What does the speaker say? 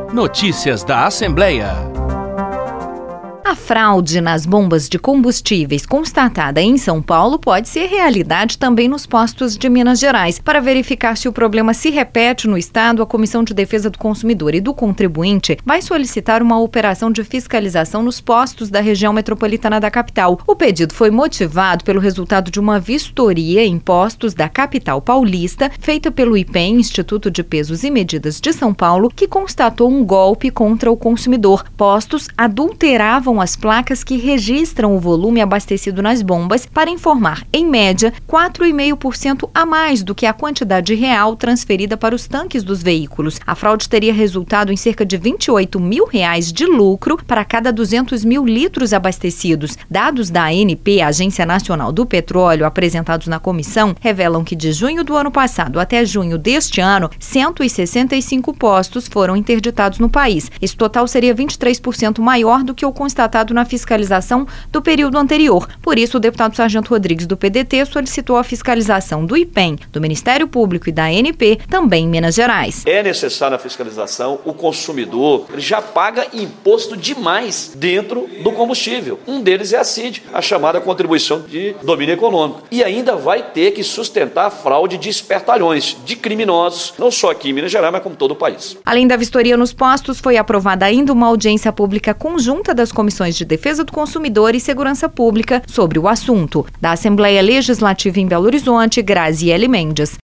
Notícias da Assembleia. A fraude nas bombas de combustíveis constatada em São Paulo pode ser realidade também nos postos de Minas Gerais. Para verificar se o problema se repete no estado, a Comissão de Defesa do Consumidor e do Contribuinte vai solicitar uma operação de fiscalização nos postos da região metropolitana da capital. O pedido foi motivado pelo resultado de uma vistoria em postos da capital paulista, feita pelo IPEM, Instituto de Pesos e Medidas de São Paulo, que constatou um golpe contra o consumidor. Postos adulteravam as placas que registram o volume abastecido nas bombas para informar, em média, 4,5% a mais do que a quantidade real transferida para os tanques dos veículos. A fraude teria resultado em cerca de R$28 mil de lucro para cada 200 mil litros abastecidos. Dados da ANP, Agência Nacional do Petróleo, apresentados na comissão, revelam que de junho do ano passado até junho deste ano, 165 postos foram interditados no país. Esse total seria 23% maior do que o constatado na fiscalização do período anterior. Por isso, o deputado Sargento Rodrigues, do PDT, solicitou a fiscalização do IPEM, do Ministério Público e da ANP, também em Minas Gerais. É necessária a fiscalização, o consumidor ele já paga imposto demais dentro do combustível. Um deles é a CID, a chamada contribuição de domínio econômico. E ainda vai ter que sustentar a fraude de espertalhões, de criminosos, não só aqui em Minas Gerais, mas como todo o país. Além da vistoria nos postos, foi aprovada ainda uma audiência pública conjunta das Comissões de Defesa do Consumidor e Segurança Pública sobre o assunto. Da Assembleia Legislativa em Belo Horizonte, Graziele Mendes.